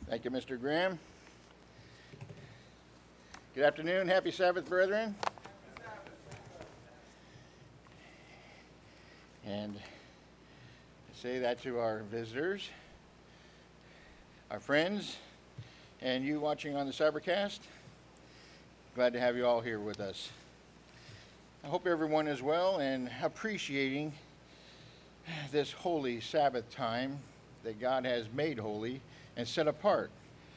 Thank you, Mr. Graham. Good afternoon. Happy Sabbath, brethren. And I say that to our visitors, our friends, and you watching on the Cybercast. Glad to have you all here with us. I hope everyone is well and appreciating this holy Sabbath time that God has made holy and set apart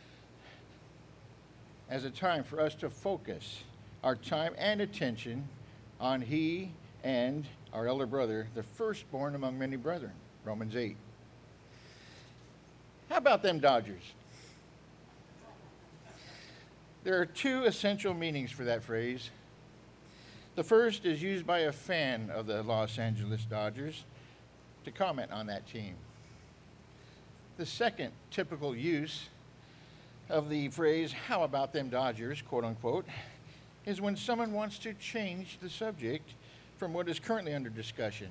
as a time for us to focus our time and attention on He and our elder brother, the firstborn among many brethren, Romans 8. How about them Dodgers? There are two essential meanings for that phrase. The first is used by a fan of the Los Angeles Dodgers to comment on that team. The second typical use of the phrase, how about them Dodgers, quote unquote, is when someone wants to change the subject from what is currently under discussion,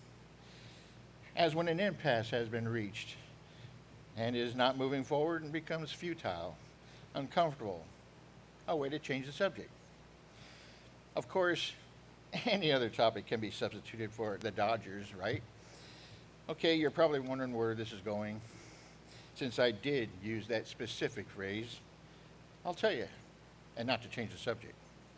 as when an impasse has been reached and is not moving forward and becomes futile, uncomfortable, a way to change the subject. Of course, any other topic can be substituted for the Dodgers, right? Okay, you're probably wondering where this is going. Since I did use that specific phrase, I'll tell you, and not to change the subject.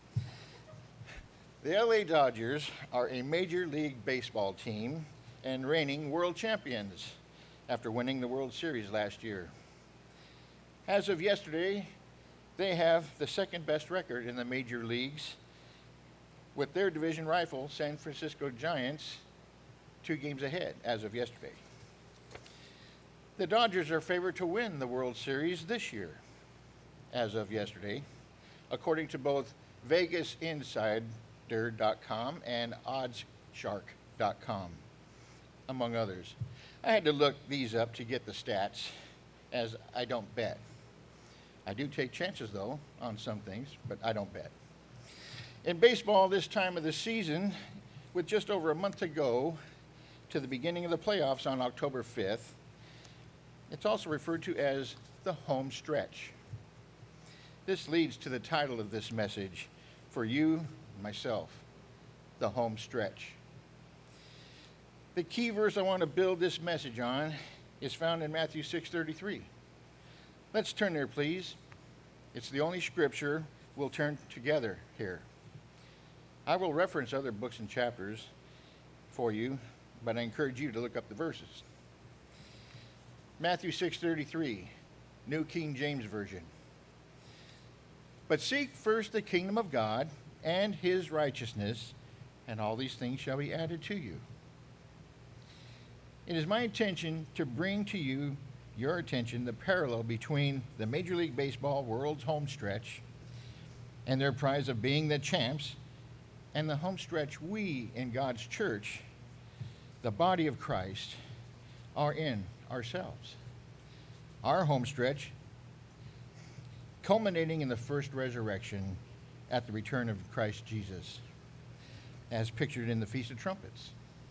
The LA Dodgers are a Major League Baseball team and reigning world champions after winning the World Series last year. As of yesterday, they have the second best record in the major leagues, with their division rival, San Francisco Giants, 2 games ahead as of yesterday. The Dodgers are favored to win the World Series this year, as of yesterday, according to both VegasInsider.com and OddsShark.com, among others. I had to look these up to get the stats, as I don't bet. I do take chances, though, on some things, but I don't bet. In baseball, this time of the season, with just over a month to go to the beginning of the playoffs on October 5th, it's also referred to as the home stretch. This leads to the title of this message for you and myself, the home stretch. The key verse I want to build this message on is found in Matthew 6:33. Let's turn there, please. It's the only scripture we'll turn together here. I will reference other books and chapters for you, but I encourage you to look up the verses. Matthew 6:33, New King James Version. But seek first the kingdom of God and his righteousness, and all these things shall be added to you. It is my intention to bring to you, your attention, the parallel between the Major League Baseball world's home stretch and their prize of being the champs, and the home stretch we in God's church, the body of Christ, are in ourselves. Our home stretch, culminating in the first resurrection at the return of Christ Jesus, as pictured in the Feast of Trumpets.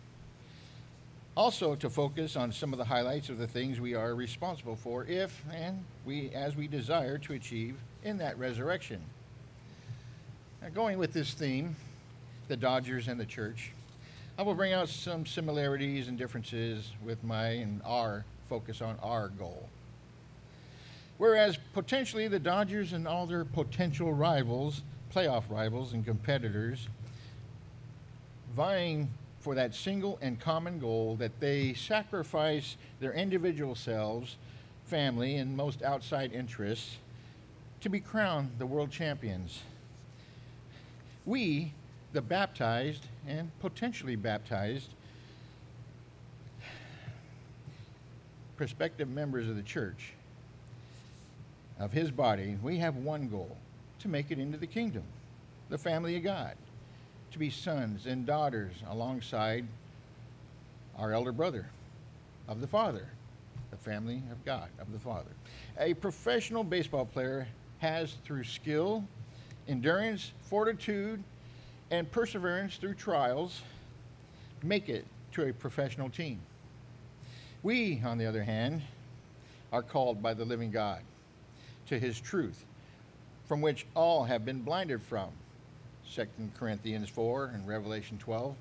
Also to focus on some of the highlights of the things we are responsible for as we desire to achieve in that resurrection. Now, going with this theme, the Dodgers and the church, I will bring out some similarities and differences with my and our focus on our goal. Whereas potentially the Dodgers and all their potential rivals, playoff rivals and competitors, vying for that single and common goal that they sacrifice their individual selves, family, and most outside interests to be crowned the world champions. We, the baptized and potentially baptized prospective members of the church, of his body, we have one goal: to make it into the kingdom, the family of God, to be sons and daughters alongside our elder brother of the Father, the family of God, of the Father. A professional baseball player has, through skill, endurance, fortitude, and perseverance through trials, make it to a professional team. We, on the other hand, are called by the living God to his truth, from which all have been blinded from. 2 Corinthians 4 and Revelation 12.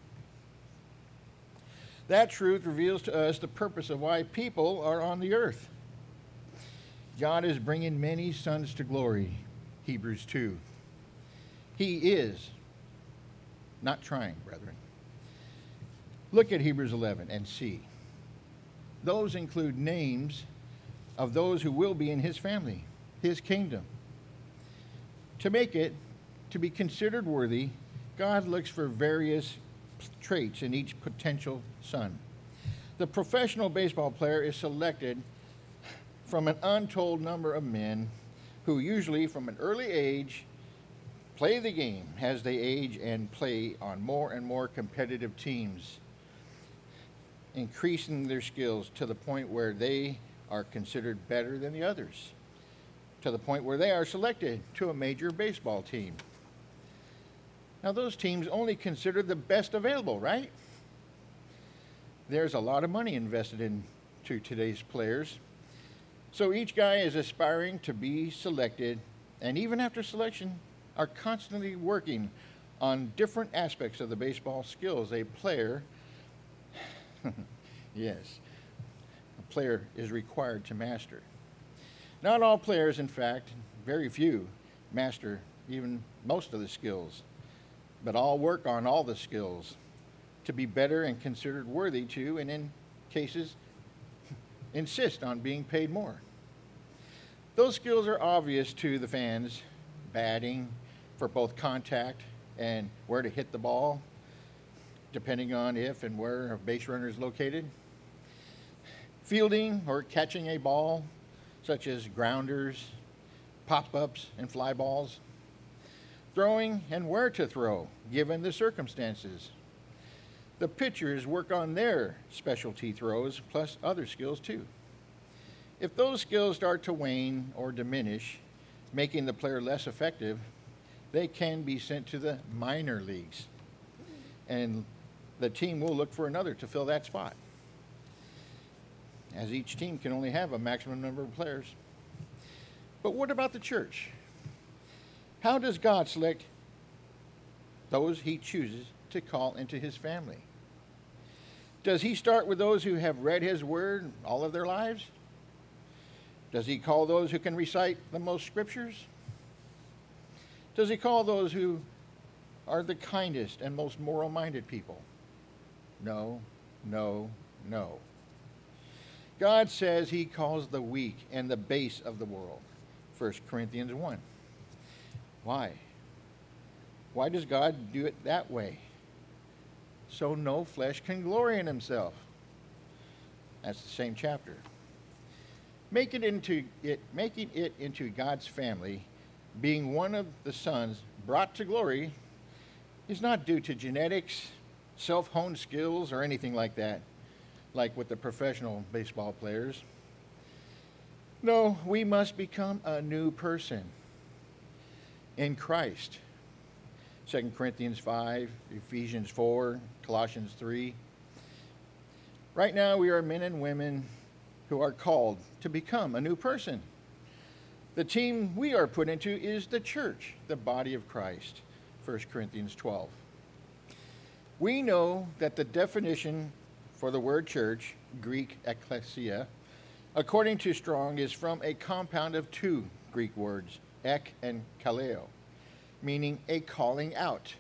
That truth reveals to us the purpose of why people are on the earth. God is bringing many sons to glory. Hebrews 2. He is not trying, brethren. Look at Hebrews 11 and see. Those include names of those who will be in his family, his kingdom. To make it to be considered worthy, God looks for various traits in each potential son. The professional baseball player is selected from an untold number of men who usually from an early age play the game as they age and play on more and more competitive teams, increasing their skills to the point where they are considered better than the others, to the point where they are selected to a major baseball team. Now, those teams only consider the best available, right? There's a lot of money invested into today's players. So each guy is aspiring to be selected, and even after selection, are constantly working on different aspects of the baseball skills a player, yes, a player is required to master. Not all players, in fact, very few, master even most of the skills, but all work on all the skills to be better and considered worthy to, and in cases, insist on being paid more. Those skills are obvious to the fans: batting for both contact and where to hit the ball, depending on if and where a base runner is located. Fielding or catching a ball, such as grounders, pop-ups, and fly balls. Throwing and where to throw, given the circumstances. The pitchers work on their specialty throws, plus other skills too. If those skills start to wane or diminish, making the player less effective, they can be sent to the minor leagues, and the team will look for another to fill that spot, as each team can only have a maximum number of players. But what about the church? How does God select those he chooses to call into his family? Does he start with those who have read his word all of their lives? Does he call those who can recite the most scriptures? Does he call those who are the kindest and most moral-minded people? No, no, no. God says he calls the weak and the base of the world. 1 Corinthians 1. Why? Why does God do it that way? So no flesh can glory in himself. That's the same chapter. Making it into God's family, being one of the sons brought to glory, is not due to genetics, self-honed skills, or anything like that, like with the professional baseball players. No, we must become a new person in Christ. 2 Corinthians 5, Ephesians 4, Colossians 3. Right now, we are men and women who are called to become a new person. The team we are put into is the church, the body of Christ. 1 Corinthians 12. We know that the definition for the word church, Greek ekklesia, according to Strong, is from a compound of two Greek words, ek and kaleo, meaning a calling out.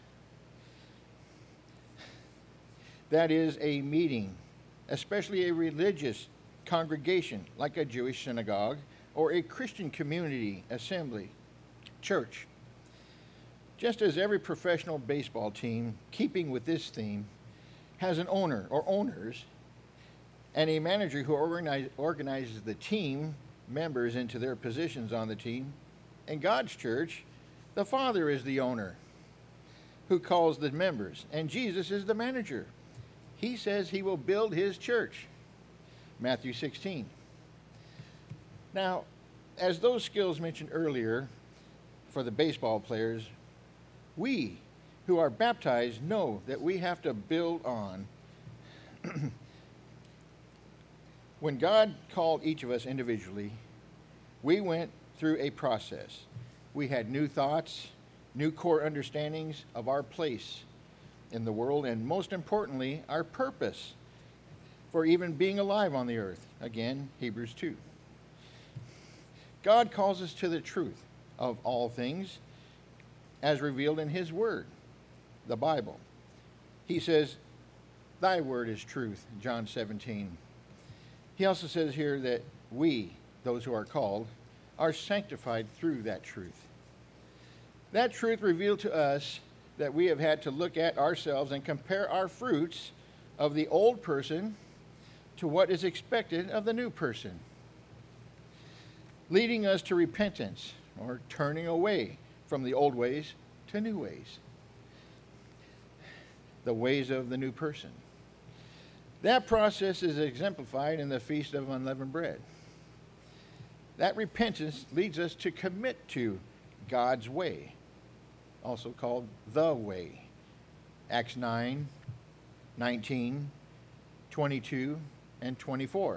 That is a meeting, especially a religious congregation like a Jewish synagogue or a Christian community assembly, church. Just as every professional baseball team, keeping with this theme, has an owner or owners and a manager who organizes the team members into their positions on the team, in God's church, the Father is the owner who calls the members, and Jesus is the manager. He says he will build his church. Matthew 16. Now, as those skills mentioned earlier for the baseball players, we who are baptized know that we have to build on. When God called each of us individually, we went through a process. We had new thoughts, new core understandings of our place in the world, and most importantly, our purpose for even being alive on the earth. Again, Hebrews 2. God calls us to the truth of all things as revealed in His Word, the Bible. He says, "Thy word is truth," John 17. He also says here that we, those who are called, are sanctified through that truth. That truth revealed to us that we have had to look at ourselves and compare our fruits of the old person to what is expected of the new person, leading us to repentance or turning away from the old ways to new ways, the ways of the new person. That process is exemplified in the Feast of Unleavened Bread. That repentance leads us to commit to God's way, also called the way. Acts 9, 19, 22, and 24.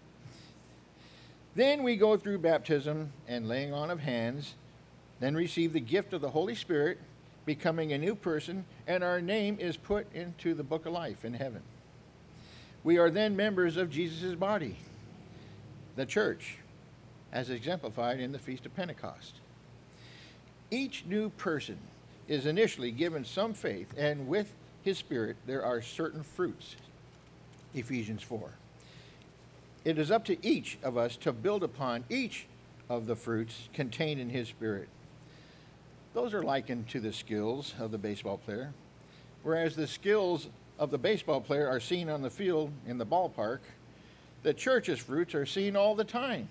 Then we go through baptism and laying on of hands, then receive the gift of the Holy Spirit, becoming a new person, and our name is put into the book of life in heaven. We are then members of Jesus' body, the church, as exemplified in the Feast of Pentecost. Each new person is initially given some faith, and with his Spirit there are certain fruits, Ephesians 4. It is up to each of us to build upon each of the fruits contained in his Spirit. Those are likened to the skills of the baseball player. Whereas the skills of the baseball player are seen on the field in the ballpark, the church's fruits are seen all the time.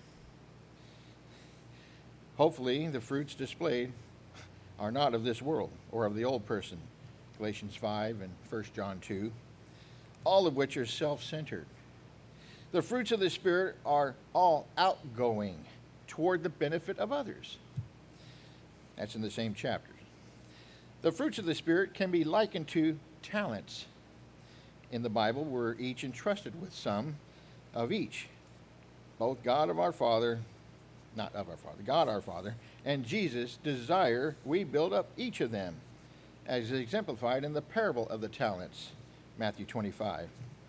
Hopefully, the fruits displayed are not of this world or of the old person, Galatians 5 and 1 John 2, all of which are self-centered. The fruits of the Spirit are all outgoing toward the benefit of others. That's in the same chapters. The fruits of the Spirit can be likened to talents. In the Bible, we're each entrusted with some of each. Both God our Father, and Jesus desire we build up each of them, as exemplified in the parable of the talents, Matthew 25.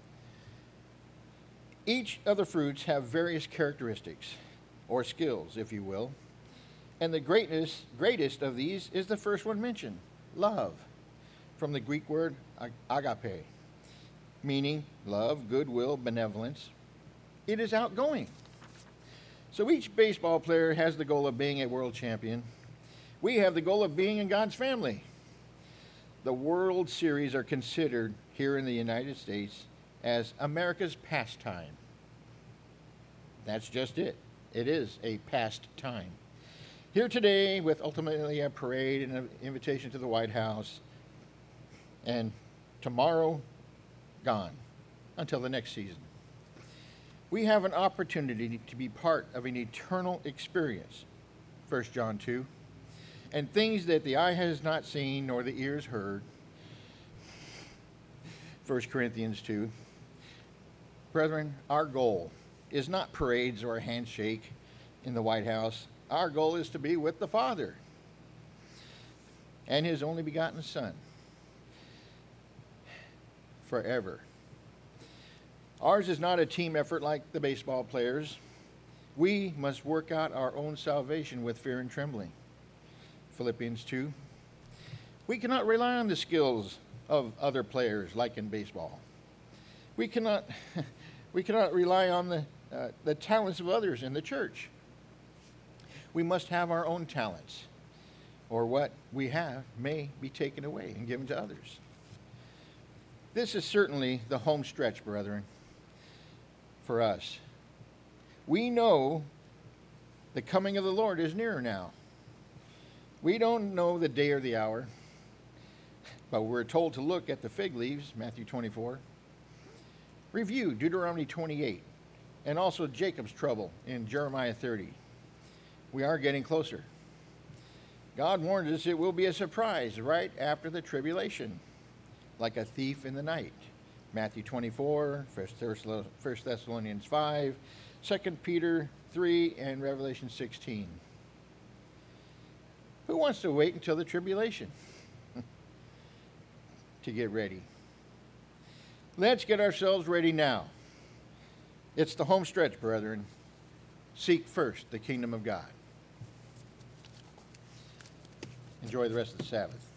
Each of the fruits have various characteristics, or skills, if you will, and the greatest of these is the first one mentioned, love, from the Greek word agape, meaning love, goodwill, benevolence. It is outgoing. So each baseball player has the goal of being a world champion. We have the goal of being in God's family. The World Series are considered here in the United States as America's pastime. That's just it. It is a pastime. Here today with ultimately a parade and an invitation to the White House, and tomorrow gone until the next season. We have an opportunity to be part of an eternal experience, 1 John 2, and things that the eye has not seen nor the ears heard, 1 Corinthians 2. Brethren, our goal is not parades or a handshake in the White House. Our goal is to be with the Father and His only begotten Son forever. Ours is not a team effort like the baseball players. We must work out our own salvation with fear and trembling. Philippians 2. We cannot rely on the skills of other players like in baseball. We cannot rely on the talents of others in the church. We must have our own talents, or what we have may be taken away and given to others. This is certainly the home stretch, brethren, for us. We know the coming of the Lord is nearer now. We don't know the day or the hour, but we're told to look at the fig leaves, Matthew 24. Review Deuteronomy 28, and also Jacob's trouble in Jeremiah 30. We are getting closer. God warned us it will be a surprise right after the tribulation, like a thief in the night. Matthew 24, 1 Thessalonians 5, 2 Peter 3, and Revelation 16. Who wants to wait until the tribulation to get ready? Let's get ourselves ready now. It's the home stretch, brethren. Seek first the kingdom of God. Enjoy the rest of the Sabbath.